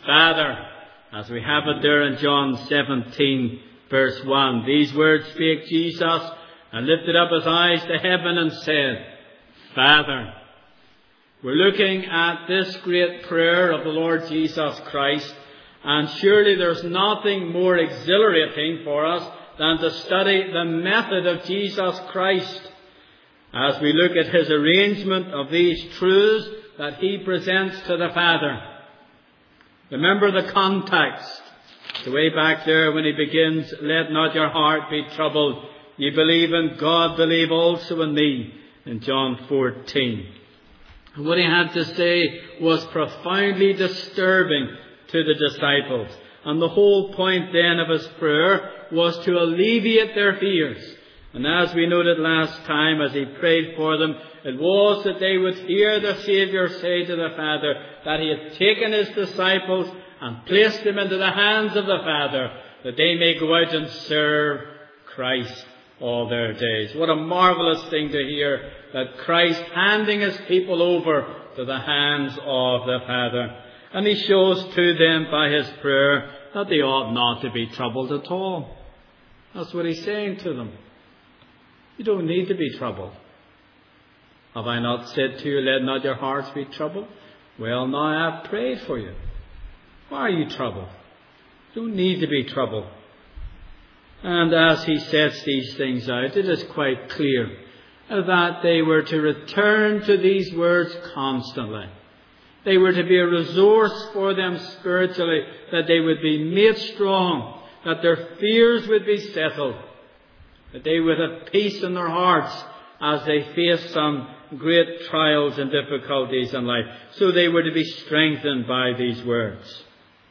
Father, as we have it there in John 17, verse 1. These words spake Jesus, and lifted up his eyes to heaven and said, Father. We're looking at this great prayer of the Lord Jesus Christ, and surely there's nothing more exhilarating for us than to study the method of Jesus Christ as we look at his arrangement of these truths that he presents to the Father. Remember the context, the way back there when he begins, let not your heart be troubled. Ye believe in God, believe also in me, in John 14. And what he had to say was profoundly disturbing to the disciples. And the whole point then of his prayer was to alleviate their fears. And as we noted last time, as he prayed for them, it was that they would hear the Saviour say to the Father that he had taken his disciples and placed them into the hands of the Father, that they may go out and serve Christ all their days. What a marvellous thing to hear, that Christ handing his people over to the hands of the Father. And he shows to them by his prayer that they ought not to be troubled at all. That's what he's saying to them. You don't need to be troubled. Have I not said to you, let not your hearts be troubled? Well, now I have prayed for you. Why are you troubled? You don't need to be troubled. And as he sets these things out, it is quite clear that they were to return to these words constantly. They were to be a resource for them spiritually, that they would be made strong, that their fears would be settled, that they would have peace in their hearts as they face some great trials and difficulties in life. So they were to be strengthened by these words.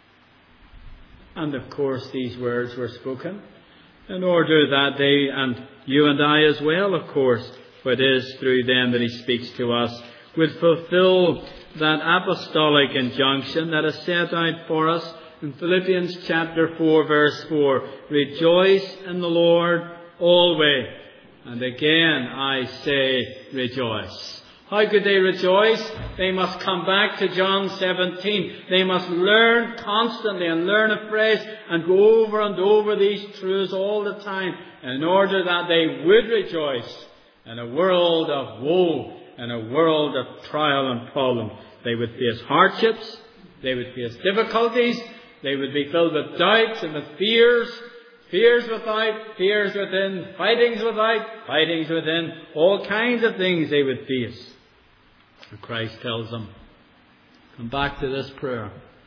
And of course these words were spoken in order that they, and you and I as well, of course, for it is through them that he speaks to us, would fulfill that apostolic injunction that is set out for us in Philippians chapter 4, verse 4. Rejoice in the Lord always. And again I say rejoice. How could they rejoice? They must come back to John 17. They must learn constantly and learn afresh and go over and over these truths all the time in order that they would rejoice in a world of woe, in a world of trial and problem. They would face hardships, they would face difficulties, they would be filled with doubts and with fears. Fears without, fears within, fightings without, fightings within, all kinds of things they would face. And Christ tells them, come back to this prayer.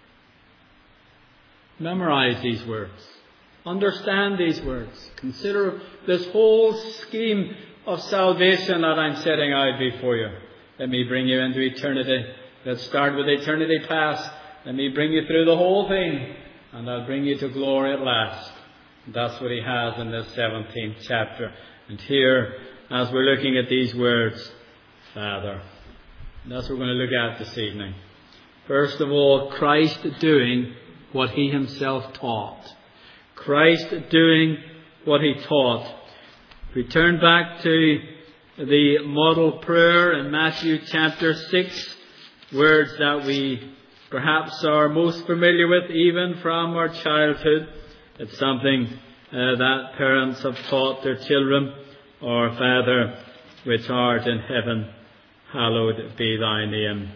Memorize these words. Understand these words. Consider this whole scheme of salvation that I'm setting out before you. Let me bring you into eternity. Let's start with eternity past. Let me bring you through the whole thing, and I'll bring you to glory at last. That's what he has in this 17th chapter. And here, as we're looking at these words, Father, that's what we're going to look at this evening. First of all, Christ doing what he himself taught. Christ doing what he taught. We turn back to the model prayer in Matthew chapter 6, words that we perhaps are most familiar with even from our childhood. It's something that parents have taught their children. Our Father, which art in heaven, hallowed be thy name.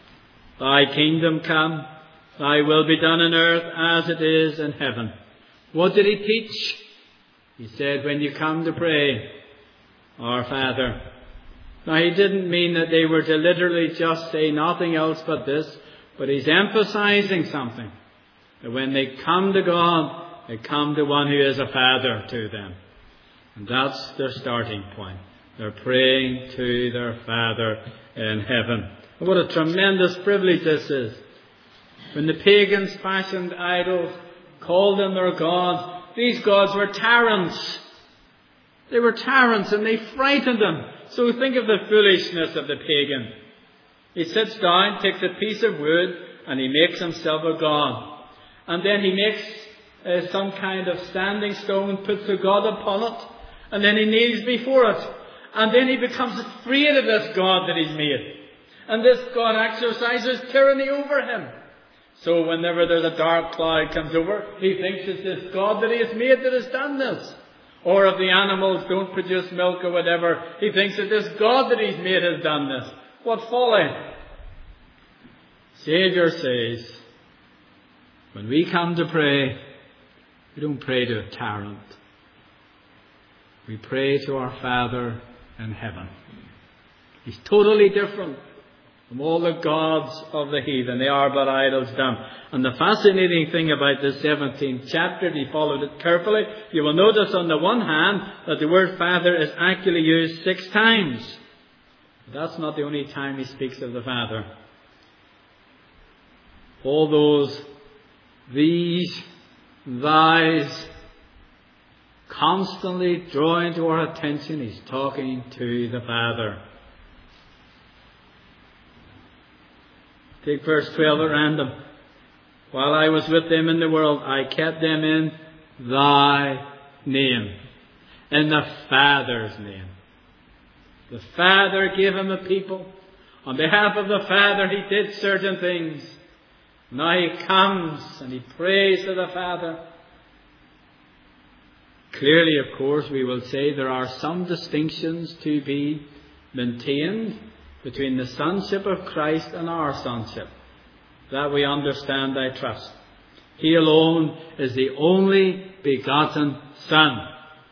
Thy kingdom come, thy will be done on earth as it is in heaven. What did he teach? He said, when you come to pray, our Father. Now he didn't mean that they were to literally just say nothing else but this, but he's emphasizing something. That when they come to God, they come to one who is a Father to them. And that's their starting point. They're praying to their Father in heaven. And what a tremendous privilege this is. When the pagans fashioned idols, called them their gods, these gods were tyrants. They were tyrants and they frightened them. So think of the foolishness of the pagan. He sits down, takes a piece of wood, and he makes himself a god. And then he makes some kind of standing stone, puts a god upon it, and then he kneels before it. And then he becomes afraid of this god that he's made. And this god exercises tyranny over him. So whenever there's a dark cloud comes over, he thinks it's this God that he has made that has done this. Or if the animals don't produce milk or whatever, he thinks that this God that he's made has done this. What folly! Saviour says, when we come to pray, we don't pray to a tyrant. We pray to our Father in heaven. He's totally different from all the gods of the heathen. They are but idols dumb. And the fascinating thing about the 17th chapter, if you followed it carefully, you will notice on the one hand that the word Father is actually used 6 times. But that's not the only time he speaks of the Father. All those these, thys, constantly drawing to our attention, he's talking to the Father. Take verse 12 at random. While I was with them in the world, I kept them in thy name. In the Father's name. The Father gave him a people. On behalf of the Father, he did certain things. Now he comes and he prays to the Father. Clearly, of course, we will say there are some distinctions to be maintained between the sonship of Christ and our sonship. That we understand, I trust. He alone is the only begotten Son.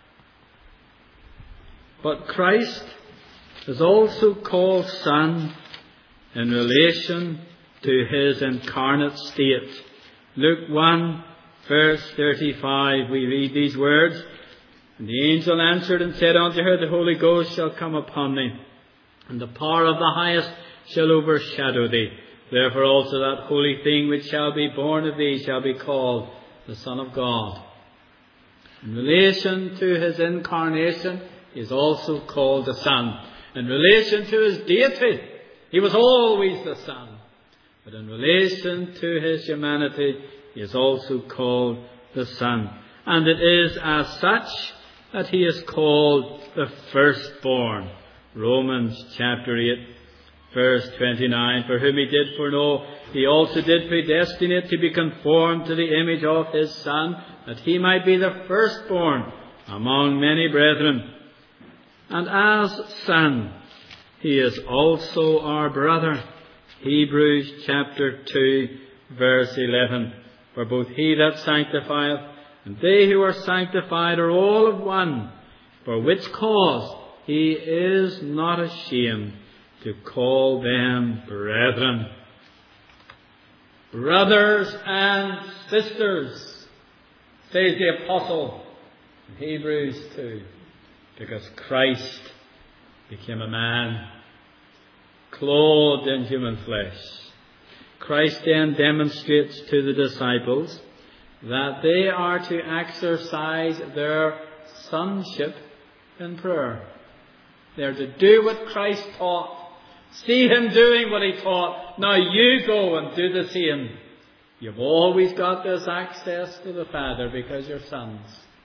But Christ is also called Son in relation to his incarnate state. Luke 1, verse 35, we read these words. And the angel answered and said unto her, the Holy Ghost shall come upon thee, and the power of the highest shall overshadow thee. Therefore also that holy thing which shall be born of thee shall be called the Son of God. In relation to his incarnation, he is also called the Son. In relation to his deity, he was always the Son. But in relation to his humanity, he is also called the Son. And it is as such that he is called the firstborn. Romans chapter 8, verse 29. For whom he did foreknow, he also did predestinate to be conformed to the image of his Son, that he might be the firstborn among many brethren. And as Son, he is also our brother. Hebrews chapter 2, verse 11. For both he that sanctifieth and they who are sanctified are all of one, for which cause he is not ashamed to call them brethren. Brothers and sisters, says the apostle in Hebrews 2, because Christ became a man, clothed in human flesh. Christ then demonstrates to the disciples that they are to exercise their sonship in prayer. They are to do what Christ taught. See him doing what he taught. Now you go and do the same. You've always got this access to the Father because you're sons.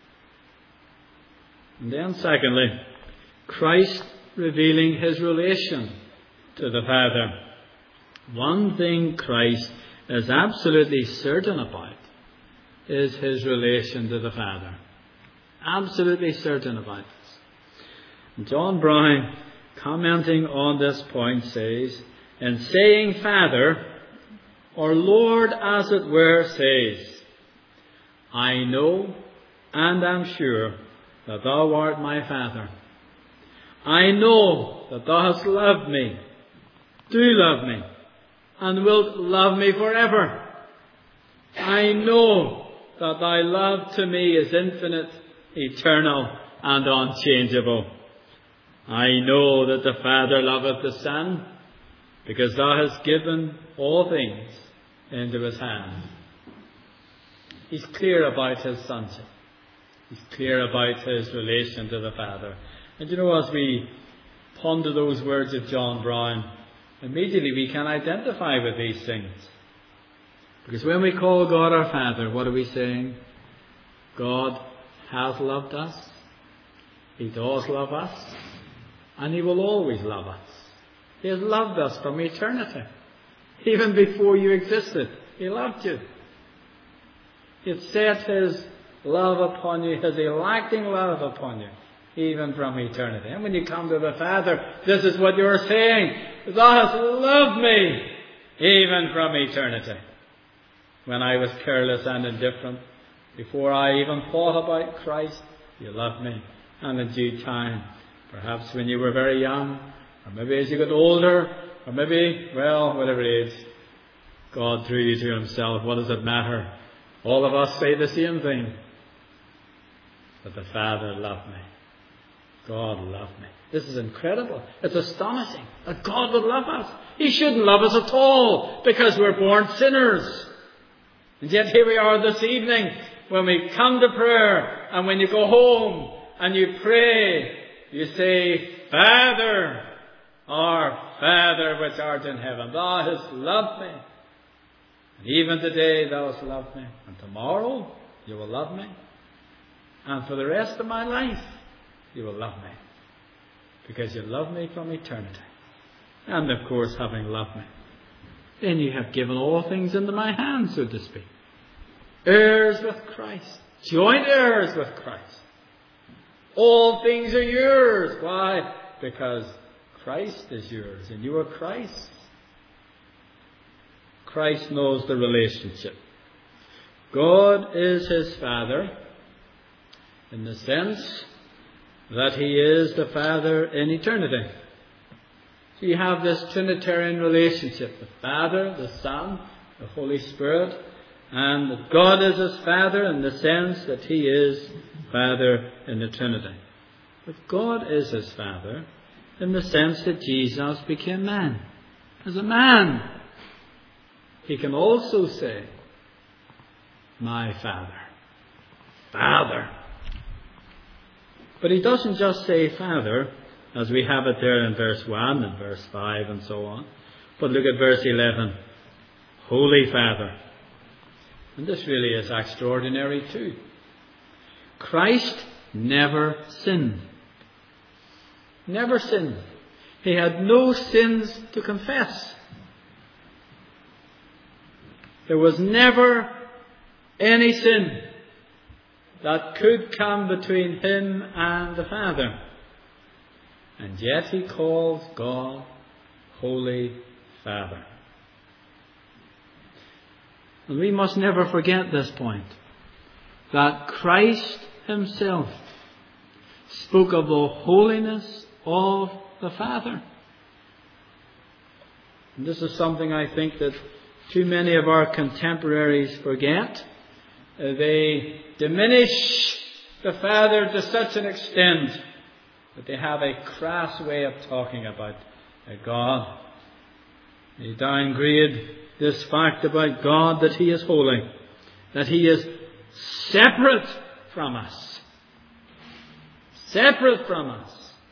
And then secondly, Christ revealing his relation to the Father. One thing Christ is absolutely certain about is his relation to the Father. Absolutely certain about this. And John Brown, commenting on this point, says, in saying Father, or Lord as it were, says, I know and am sure that thou art my Father. I know that thou hast loved me, do love me, and wilt love me forever. I know that thy love to me is infinite, eternal, and unchangeable. I know that the Father loveth the Son, because thou hast given all things into his hand. He's clear about his sonship. He's clear about his relation to the Father. And you know, as we ponder those words of John Brown, immediately we can identify with these things. Because when we call God our Father, what are we saying? God has loved us. He does love us. And he will always love us. He has loved us from eternity. Even before you existed, He loved you. He had set His love upon you, His electing love upon you, even from eternity. And when you come to the Father, this is what you're saying. Thou hast loved me, even from eternity. When I was careless and indifferent, before I even thought about Christ, you loved me. And in due time, perhaps when you were very young, or maybe as you got older, or maybe, well, whatever age, God drew you to Himself. What does it matter? All of us say the same thing. But the Father loved me. God loved me. This is incredible. It's astonishing that God would love us. He shouldn't love us at all because we're born sinners. And yet here we are this evening when we come to prayer, and when you go home and you pray, you say, Father, our Father which art in heaven, Thou hast loved me. And even today Thou hast loved me. And tomorrow you will love me. And for the rest of my life you will love me. Because you love me from eternity. And of course, having loved me, then you have given all things into my hands, so to speak. Heirs with Christ. Joint heirs with Christ. All things are yours. Why? Because Christ is yours and you are Christ's. Christ knows the relationship. God is His Father in the sense that He is the Father in eternity. So you have this Trinitarian relationship. The Father, the Son, the Holy Spirit, and that God is His Father in the sense that He is Father in the Trinity. But God is His Father in the sense that Jesus became man. As a man, He can also say, my Father. Father. But He doesn't just say Father, as we have it there in verse 1 and verse 5 and so on. But look at verse 11. Holy Father. And this really is extraordinary too. Christ never sinned. Never sinned. He had no sins to confess. There was never any sin that could come between Him and the Father. And yet He calls God Holy Father. And we must never forget this point, that Christ Himself spoke of the holiness of the Father. And this is something I think that too many of our contemporaries forget. They diminish the Father to such an extent that they have a crass way of talking about God. They downgrade this fact about God, that He is holy, that He is separate from us. Separate from us.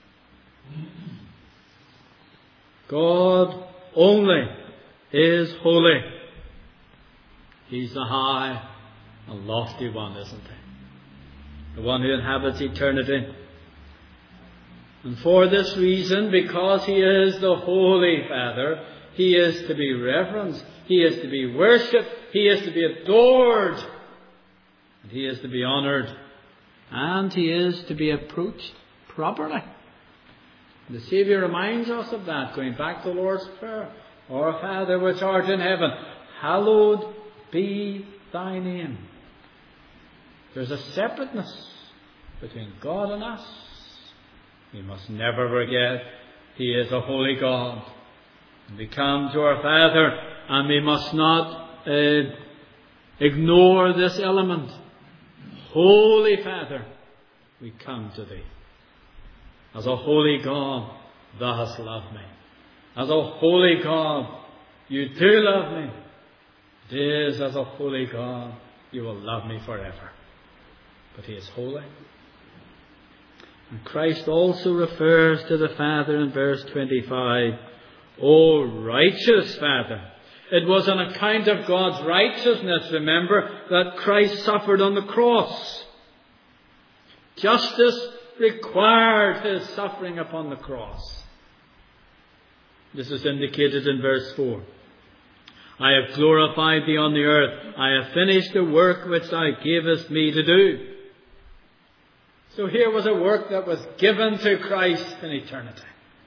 God only is holy. He's the high and lofty one, isn't He? The one who inhabits eternity. And for this reason, because He is the Holy Father, He is to be reverenced, He is to be worshipped, He is to be adored, and He is to be honoured, and He is to be approached properly. The Saviour reminds us of that, going back to the Lord's Prayer. Our Father which art in heaven, hallowed be Thy name. There's a separateness between God and us. We must never forget He is a holy God. And we come to our Father, and we must not ignore this element. Holy Father, we come to Thee. As a holy God, Thou hast loved me. As a holy God, You do love me. It is as a holy God, You will love me forever. But He is holy. And Christ also refers to the Father in verse 25. O righteous Father. It was on account of God's righteousness, remember, that Christ suffered on the cross. Justice required His suffering upon the cross. This is indicated in verse 4. I have glorified thee on the earth. I have finished the work which thou gavest me to do. So here was a work that was given to Christ in eternity.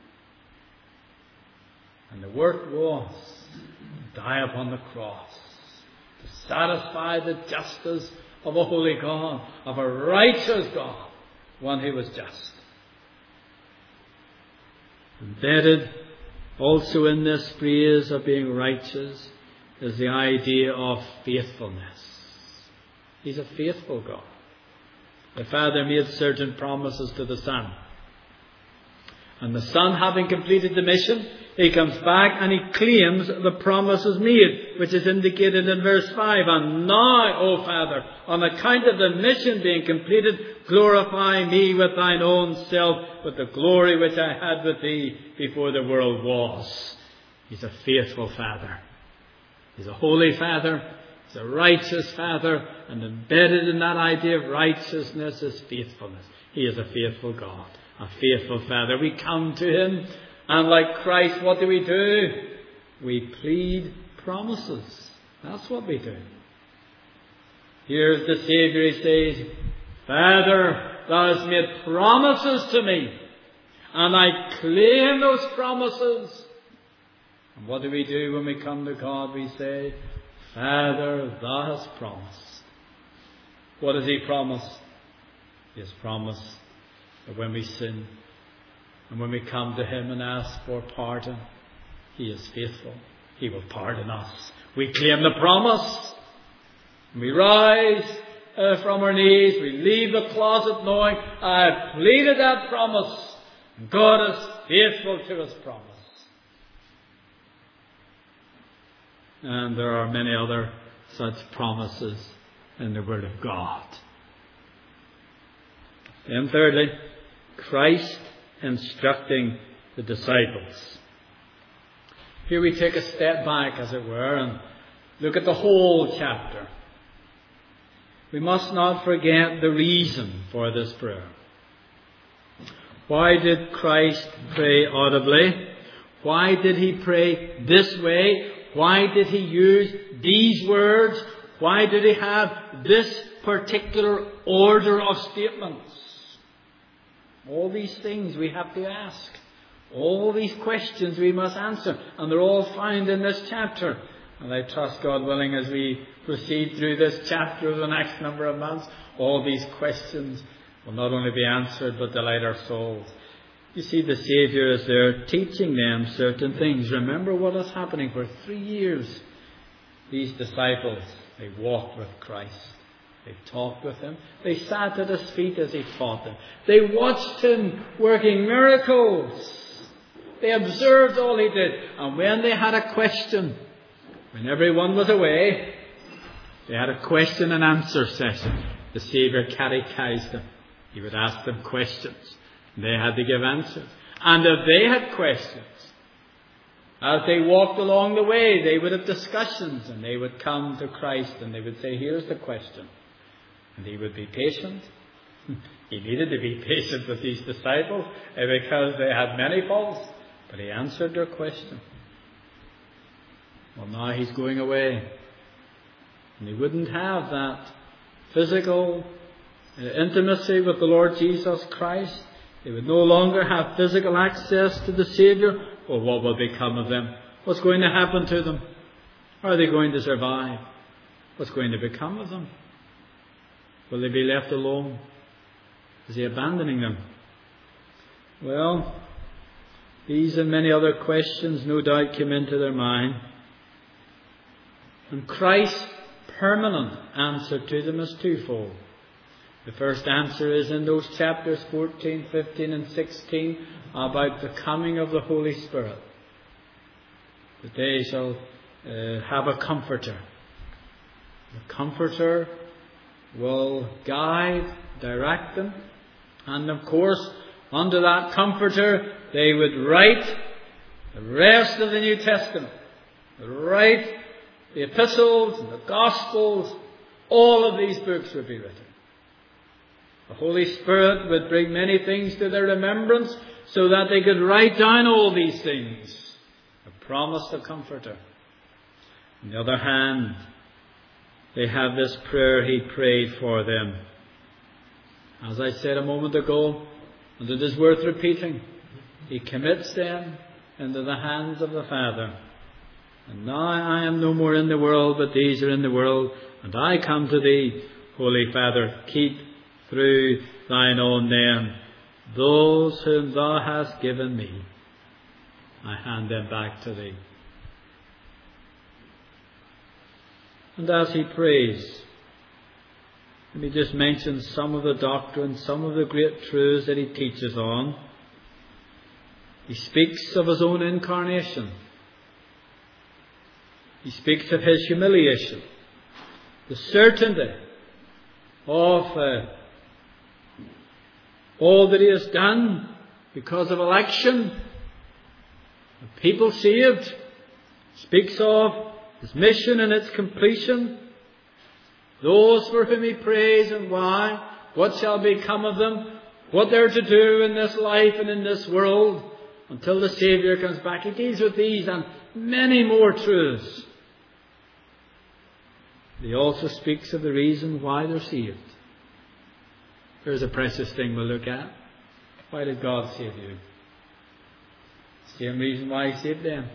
And the work was to die upon the cross, to satisfy the justice of a holy God, of a righteous God, one who was just. Embedded also in this phrase of being righteous is the idea of faithfulness. He's a faithful God. The Father made certain promises to the Son. And the Son, having completed the mission, he comes back and he claims the promises made, which is indicated in verse 5. And now, O Father, on account of the mission being completed, glorify me with thine own self, with the glory which I had with thee before the world was. He's a faithful Father. He's a holy Father. He's a righteous Father. And embedded in that idea of righteousness is faithfulness. He is a faithful God, a faithful Father. We come to him, and like Christ, what do? We plead promises. That's what we do. Here's the Saviour. He says, Father, thou hast made promises to me, and I claim those promises. And what do we do when we come to God? We say, Father, thou hast promised. What does he promise? He has promised that when we sin and when we come to him and ask for pardon, he is faithful. He will pardon us. We claim the promise. We rise from our knees. We leave the closet knowing I have pleaded that promise. God is faithful to his promise. And there are many other such promises in the Word of God. Then thirdly, Christ instructing the disciples. Here we take a step back, as it were, and look at the whole chapter. We must not forget the reason for this prayer. Why did Christ pray audibly? Why did he pray this way? Why did he use these words? Why did he have this particular order of statements? All these things we have to ask. All these questions we must answer. And they're all found in this chapter. And I trust, God willing, as we proceed through this chapter over the next number of months, all these questions will not only be answered but delight our souls. You see, the Saviour is there teaching them certain things. Remember what was happening for 3 years. These disciples, they walked with Christ. They talked with him. They sat at his feet as he taught them. They watched him working miracles. They observed all he did. And when they had a question, when everyone was away, they had a question and answer session. The Saviour catechized them. He would ask them questions. They had to give answers. And if they had questions, as they walked along the way, they would have discussions, and they would come to Christ and they would say, here's the question. And he would be patient. He needed to be patient with these disciples because they had many faults. But he answered their question. Well, now he's going away. And he wouldn't have that physical intimacy with the Lord Jesus Christ. They would no longer have physical access to the Saviour. Well, what will become of them? What's going to happen to them? Are they going to survive? What's going to become of them? Will they be left alone? Is he abandoning them? Well, these and many other questions no doubt came into their mind. And Christ's permanent answer to them is twofold. The first answer is in those chapters 14, 15 and 16 about the coming of the Holy Spirit. That they shall have a comforter. The comforter will guide, direct them. And of course, under that comforter, they would write the rest of the New Testament. They would write the epistles and the Gospels. All of these books would be written. The Holy Spirit would bring many things to their remembrance so that they could write down all these things. The promise of Comforter. On the other hand, they have this prayer he prayed for them. As I said a moment ago, and it is worth repeating, he commits them into the hands of the Father. And now I am no more in the world, but these are in the world, and I come to thee, Holy Father. Keep through thine own name those whom thou hast given me. I hand them back to thee. And as he prays, let me just mention some of the doctrine, some of the great truths that he teaches on. He speaks of his own incarnation. He speaks of his humiliation, the certainty of all that he has done because of election, the people saved. Speaks of his mission and its completion, those for whom he prays and why, what shall become of them, what they're to do in this life and in this world until the Saviour comes back. He deals with these and many more truths. He also speaks of the reason why they're saved. Here's a precious thing we'll look at. Why did God save you? Same reason why he saved them.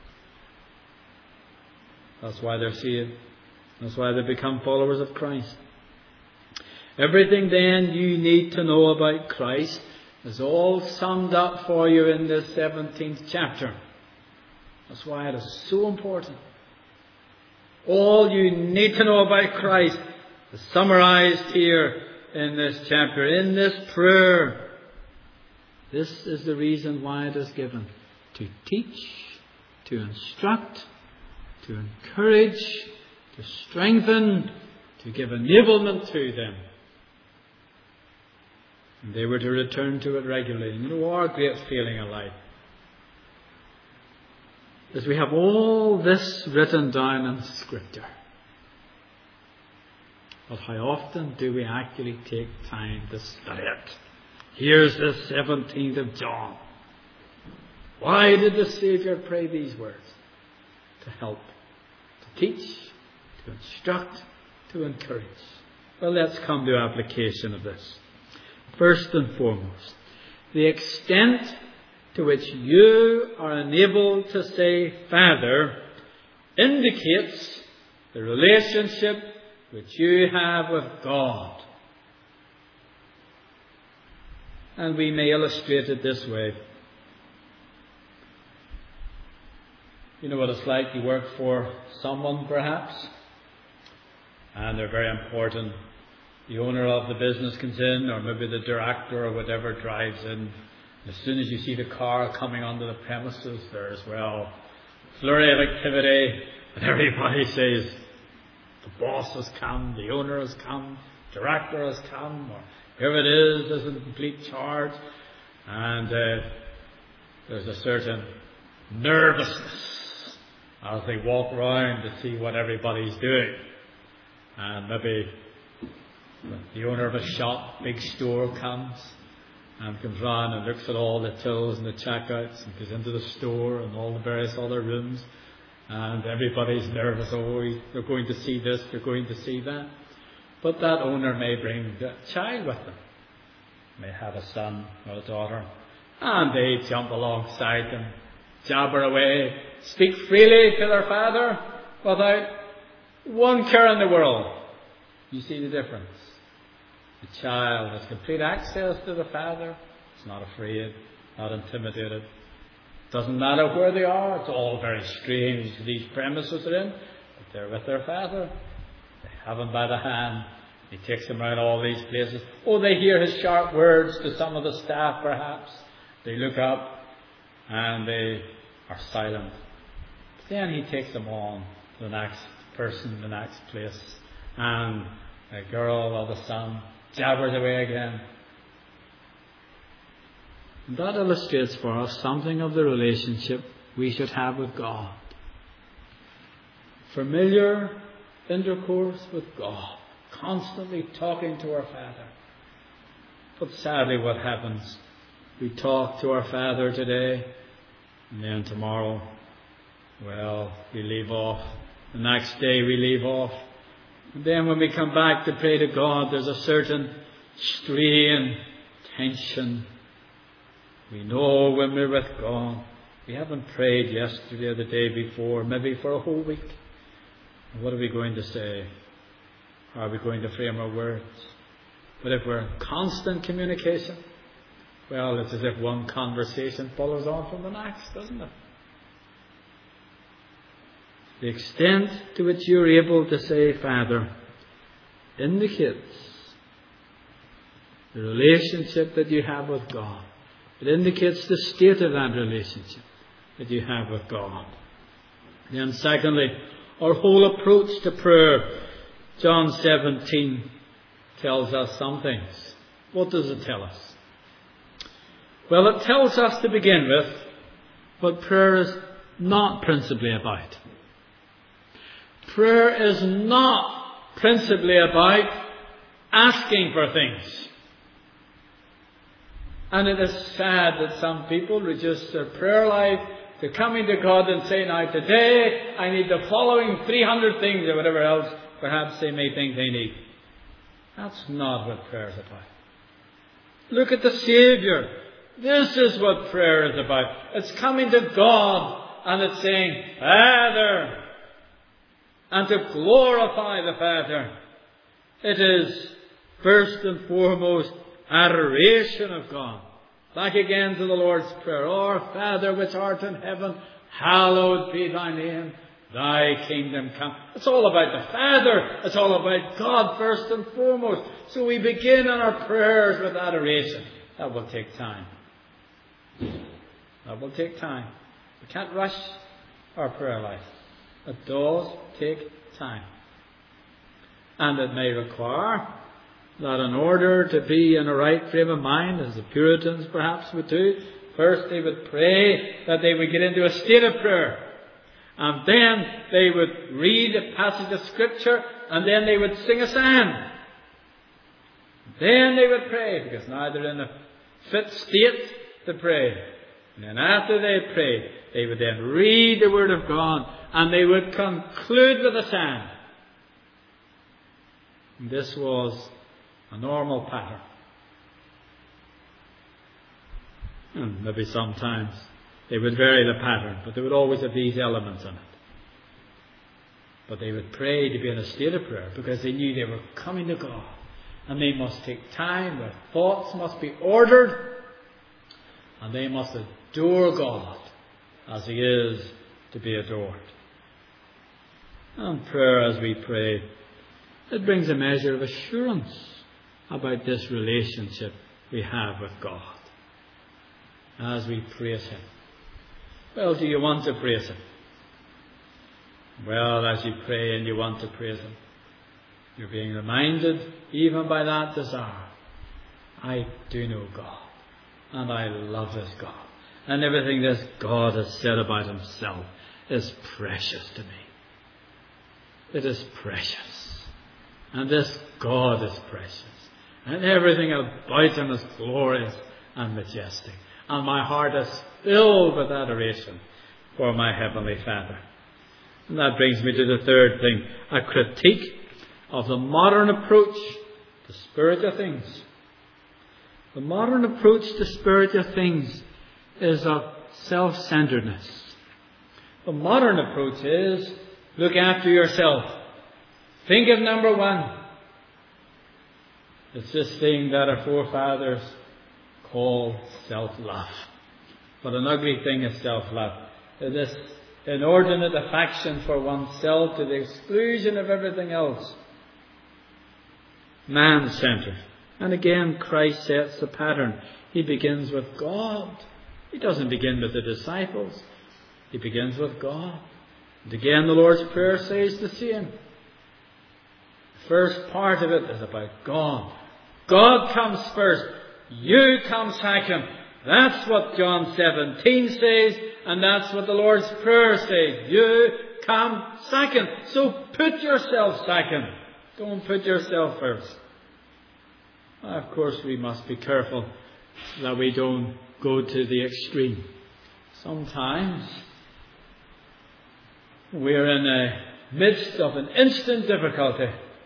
That's why they're saved. That's why they become followers of Christ. Everything then you need to know about Christ is all summed up for you in this 17th chapter. That's why it is so important. All you need to know about Christ is summarized here in this chapter, in this prayer. This is the reason why it is given. To teach, to instruct, to encourage, to strengthen, to give enablement to them. And they were to return to it regularly. And you know our great feeling in life is we have all this written down in Scripture. But how often do we actually take time to study it? Here's the 17th of John. Why did the Saviour pray these words? To help, to teach, to instruct, to encourage. Well, let's come to application of this. First and foremost, the extent to which you are enabled to say Father indicates the relationship which you have with God. And we may illustrate it this way. You know what it's like? You work for someone perhaps, and they're very important. The owner of the business comes in, or maybe the director or whatever drives in. As soon as you see the car coming onto the premises, there's, well, flurry of activity, and everybody says, the boss has come, the owner has come, the director has come, or whoever it is in complete charge. And there's a certain nervousness as they walk around to see what everybody's doing. And maybe the owner of a shop, big store, comes round and looks at all the tills and the checkouts and goes into the store and all the various other rooms, and everybody's nervous. Oh, they're going to see this, they're going to see that. But that owner may bring a child with them, may have a son or a daughter, and they jump alongside them, jabber away, speak freely to their father without one care in the world. You see the difference. The child has complete access to the father. It's not afraid, not intimidated. Doesn't matter where they are. It's all very strange, these premises they're in, but they're with their father. They have him by the hand. He takes them around all these places. Oh, they hear his sharp words to some of the staff perhaps. They look up and they are silent. Then he takes them on to the next person, the next place. And a girl or the son jabbers away again. And that illustrates for us something of the relationship we should have with God. Familiar intercourse with God. Constantly talking to our Father. But sadly what happens? We talk to our Father today, and then tomorrow, well, we leave off The next day we leave off. And then when we come back to pray to God, there's a certain strain, tension. We know when we're with God, we haven't prayed yesterday or the day before, maybe for a whole week. What are we going to say? How are we going to frame our words? But if we're in constant communication, well, it's as if one conversation follows on from the next, doesn't it? The extent to which you're able to say, Father, indicates the relationship that you have with God. It indicates the state of that relationship that you have with God. Then secondly, our whole approach to prayer. John 17 tells us some things. What does it tell us? Well, it tells us to begin with what prayer is not principally about. Prayer is not principally about asking for things. And it is sad that some people reduce their prayer life to coming to God and saying, now today I need the following 300 things or whatever else perhaps they may think they need. That's not what prayer is about. Look at the Saviour. This is what prayer is about. It's coming to God and it's saying, Father, and to glorify the Father. It is first and foremost adoration of God. Back again to the Lord's Prayer. Our Father which art in heaven, hallowed be thy name. Thy kingdom come. It's all about the Father. It's all about God first and foremost. So we begin on our prayers with adoration. That will take time. That will take time. We can't rush our prayer life. It does take time. And it may require that in order to be in a right frame of mind, as the Puritans perhaps would do, first they would pray that they would get into a state of prayer. And then they would read a passage of Scripture, and then they would sing a psalm. Then they would pray, because now they're in a fit state to pray. And then after they prayed, they would then read the Word of God, and they would conclude with a psalm. And this was a normal pattern. And maybe sometimes they would vary the pattern, but they would always have these elements in it. But they would pray to be in a state of prayer because they knew they were coming to God. And they must take time, their thoughts must be ordered, and they must adore God as He is to be adored. And prayer, as we pray, it brings a measure of assurance about this relationship we have with God as we praise Him. Well, do you want to praise Him? Well, as you pray and you want to praise Him, you're being reminded, even by that desire, I do know God, and I love this God, and everything this God has said about Himself is precious to me. It is precious. And this God is precious. And everything about Him is glorious and majestic. And my heart is filled with adoration for my Heavenly Father. And that brings me to the third thing, a critique of the modern approach to spiritual things. The modern approach to spiritual things is of self-centeredness. The modern approach is, look after yourself. Think of number one. It's this thing that our forefathers called self-love. But an ugly thing is self-love. This inordinate affection for oneself to the exclusion of everything else. Man-centered. And again, Christ sets the pattern. He begins with God. He doesn't begin with the disciples. He begins with God. And again, the Lord's Prayer says the same. The first part of it is about God. God comes first. You come second. That's what John 17 says, and that's what the Lord's Prayer says. You come second. So put yourself second. Don't put yourself first. Of course, we must be careful that we don't go to the extreme. Sometimes we're in midst of an instant difficulty.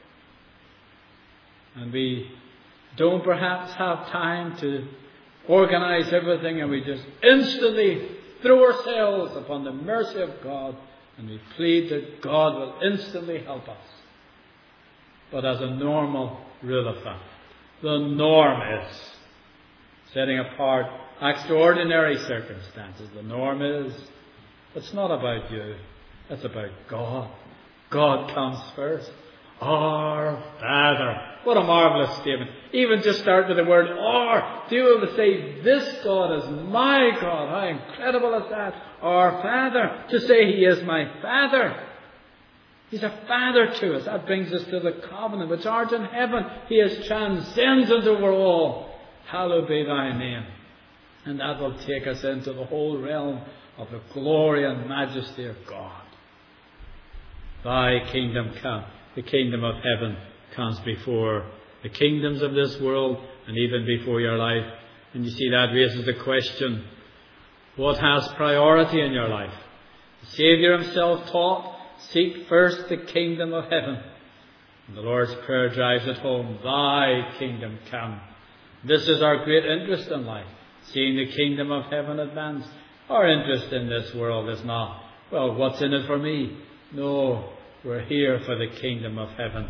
And we don't perhaps have time to organize everything, and we just instantly throw ourselves upon the mercy of God, and we plead that God will instantly help us. But as a normal rule of thumb, the norm is, setting apart extraordinary circumstances, the norm is, it's not about you, it's about God. God comes first. Our Father. What a marvellous statement. Even just start with the word "our." To be able to say, this God is my God. How incredible is that? Our Father. To say He is my Father. He's a Father to us. That brings us to the covenant which art in heaven. He is transcendent over all. Hallowed be thy name. And that will take us into the whole realm of the glory and majesty of God. Thy kingdom come. The kingdom of heaven comes before the kingdoms of this world and even before your life. And you see, that raises the question, what has priority in your life? The Saviour Himself taught, seek first the kingdom of heaven. And the Lord's Prayer drives it home, thy kingdom come. This is our great interest in life, seeing the kingdom of heaven advance. Our interest in this world is not, well, what's in it for me? No, we're here for the kingdom of heaven.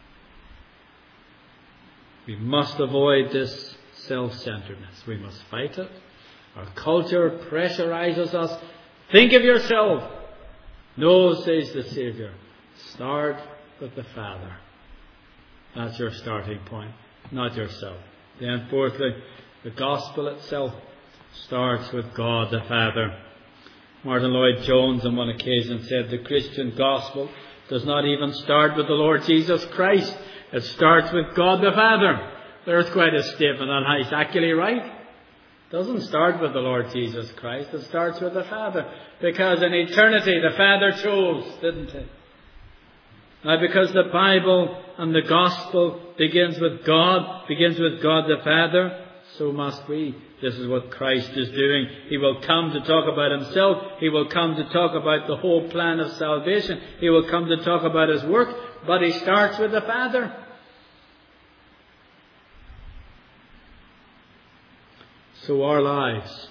We must avoid this self-centeredness. We must fight it. Our culture pressurizes us. Think of yourself. No, says the Saviour. Start with the Father. That's your starting point, not yourself. Then fourthly, the gospel itself starts with God the Father. Martin Lloyd-Jones on one occasion said the Christian gospel does not even start with the Lord Jesus Christ. It starts with God the Father. There's quite a statement on how he's actually right. It doesn't start with the Lord Jesus Christ. It starts with the Father. Because in eternity the Father chose, didn't He? Now, because the Bible and the gospel begins with God the Father, so must we. This is what Christ is doing. He will come to talk about Himself. He will come to talk about the whole plan of salvation. He will come to talk about His work. But He starts with the Father. So our lives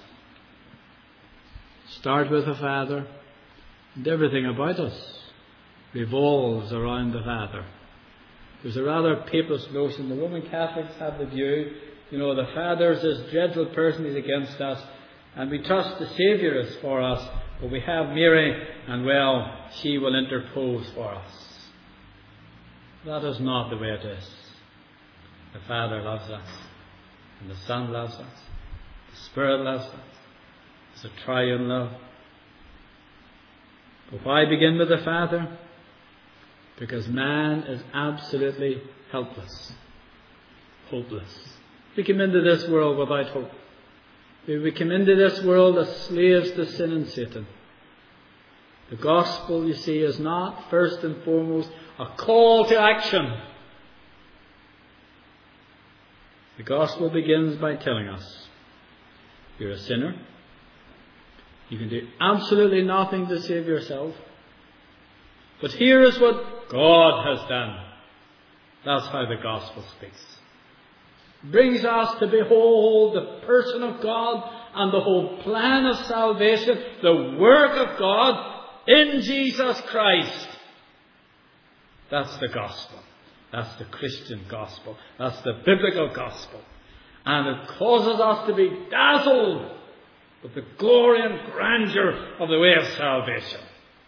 start with the Father, and everything about us revolves around the Father. There's a rather papist notion. The Roman Catholics have the view, the Father is this dreadful person, He's against us, and we trust the Saviour is for us, but we have Mary, and she will interpose for us. That is not the way it is. The Father loves us, and the Son loves us, the Spirit loves us. It's a triune love. But why begin with the Father? Because man is absolutely helpless, hopeless. We come into this world without hope. We come into this world as slaves to sin and Satan. The gospel, you see, is not first and foremost a call to action. The gospel begins by telling us, you're a sinner. You can do absolutely nothing to save yourself. But here is what God has done. That's how the gospel speaks. Brings us to behold the person of God and the whole plan of salvation, the work of God in Jesus Christ. That's the gospel. That's the Christian gospel. That's the biblical gospel. And it causes us to be dazzled with the glory and grandeur of the way of salvation.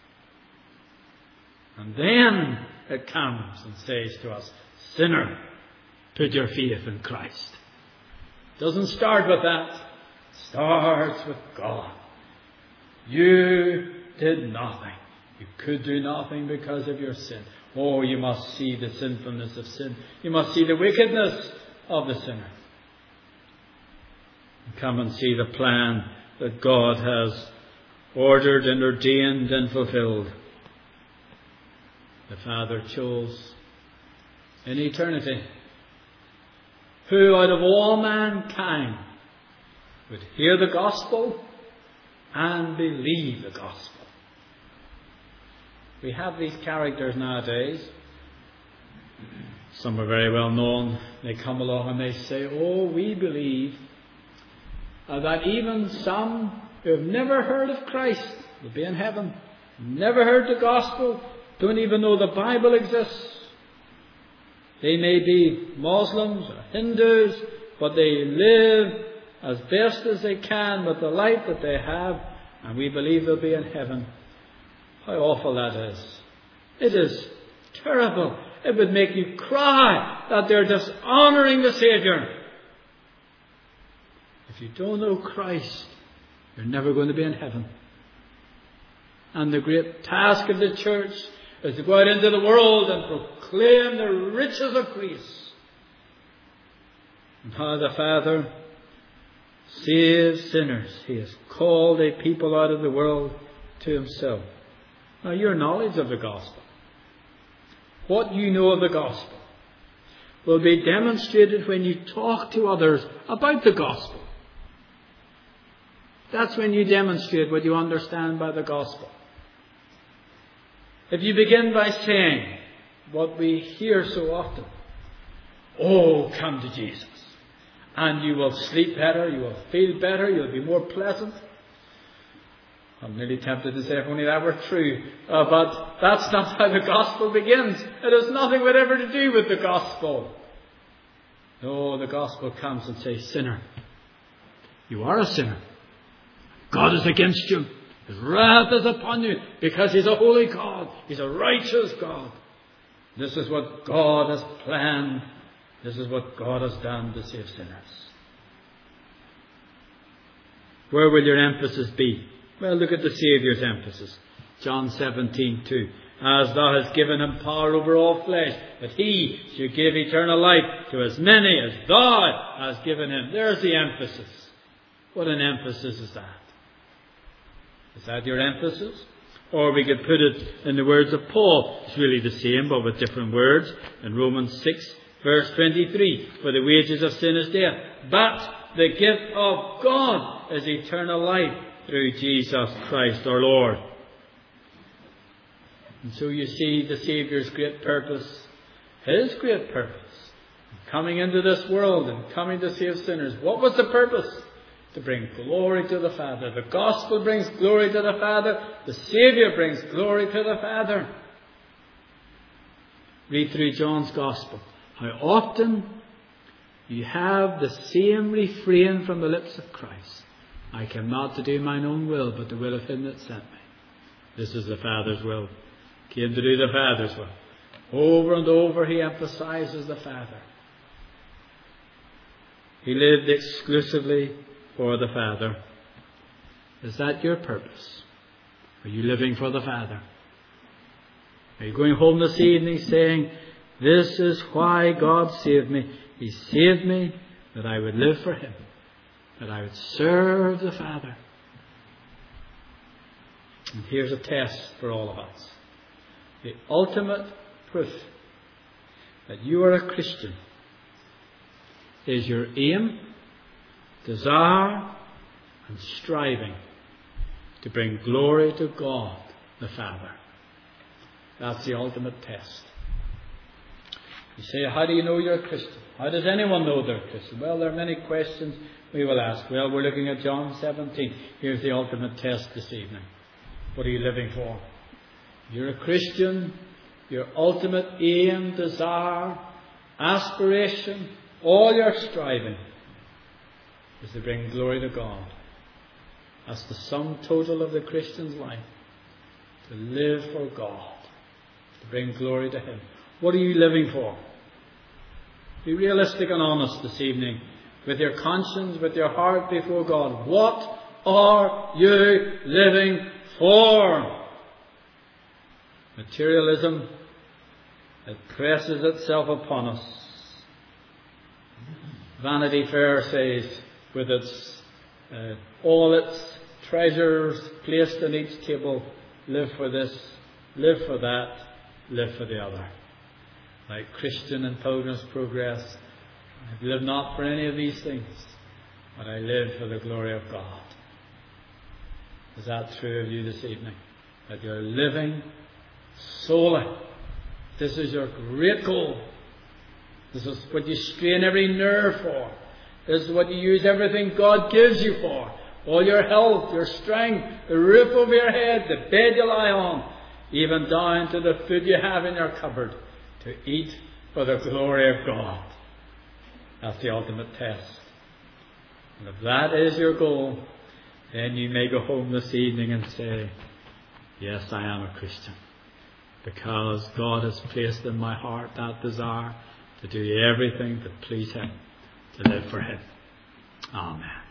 And then it comes and says to us, sinner, put your faith in Christ. It doesn't start with that. It starts with God. You did nothing. You could do nothing because of your sin. Oh, you must see the sinfulness of sin. You must see the wickedness of the sinner. Come and see the plan that God has ordered and ordained and fulfilled. The Father chose in eternity who out of all mankind would hear the gospel and believe the gospel. We have these characters nowadays. Some are very well known. They come along and they say, oh, we believe that even some who have never heard of Christ will be in heaven. Never heard the gospel. Don't even know the Bible exists. They may be Muslims or Hindus, but they live as best as they can with the light that they have, and we believe they'll be in heaven. How awful that is. It is terrible. It would make you cry that they're dishonouring the Saviour. If you don't know Christ, you're never going to be in heaven. And the great task of the church is to go out into the world and proclaim the riches of grace. And how the Father saves sinners. He has called a people out of the world to Himself. Now, your knowledge of the gospel, what you know of the gospel, will be demonstrated when you talk to others about the gospel. That's when you demonstrate what you understand by the gospel. If you begin by saying what we hear so often, oh, come to Jesus, and you will sleep better, you will feel better, you'll be more pleasant. I'm nearly tempted to say if only that were true, but that's not how the gospel begins. It has nothing whatever to do with the gospel. No, the gospel comes and says, sinner, you are a sinner. God is against you. His wrath is upon you because He's a holy God. He's a righteous God. This is what God has planned. This is what God has done to save sinners. Where will your emphasis be? Well, look at the Saviour's emphasis. John 17:2. As thou hast given Him power over all flesh, that He should give eternal life to as many as thou hast given Him. There's the emphasis. What an emphasis is that? Is that your emphasis? Or we could put it in the words of Paul. It's really the same, but with different words. In Romans 6, verse 23. For the wages of sin is death, but the gift of God is eternal life through Jesus Christ our Lord. And so you see the Saviour's great purpose, His great purpose, coming into this world and coming to save sinners. What was the purpose? To bring glory to the Father. The gospel brings glory to the Father. The Saviour brings glory to the Father. Read through John's gospel. How often you have the same refrain from the lips of Christ. I came not to do mine own will, but the will of Him that sent me. This is the Father's will. Came to do the Father's will. Over and over He emphasizes the Father. He lived exclusively for the Father. Is that your purpose? Are you living for the Father? Are you going home this evening saying, this is why God saved me. He saved me that I would live for Him, that I would serve the Father. And here's a test for all of us. The ultimate proof that you are a Christian is your aim, desire and striving to bring glory to God the Father. That's the ultimate test. You say, how do you know you're a Christian? How does anyone know they're a Christian? Well, there are many questions we will ask. Well, we're looking at John 17. Here's the ultimate test this evening. What are you living for? You're a Christian. Your ultimate aim, desire, aspiration, all your striving is to bring glory to God. That's the sum total of the Christian's life. To live for God. To bring glory to Him. What are you living for? Be realistic and honest this evening. With your conscience, with your heart before God. What are you living for? Materialism, it presses itself upon us. Vanity Fair says, with its all its treasures placed on each table, live for this, live for that, live for the other. Like Christian and Pilgrim's Progress, I live not for any of these things, but I live for the glory of God. Is that true of you this evening? That you're living solely. This is your great goal. This is what you strain every nerve for. This is what you use everything God gives you for. All your health, your strength, the roof over your head, the bed you lie on, even down to the food you have in your cupboard, to eat for the glory of God. That's the ultimate test. And if that is your goal, then you may go home this evening and say, yes, I am a Christian. Because God has placed in my heart that desire to do everything to please Him, to live for Him. Amen.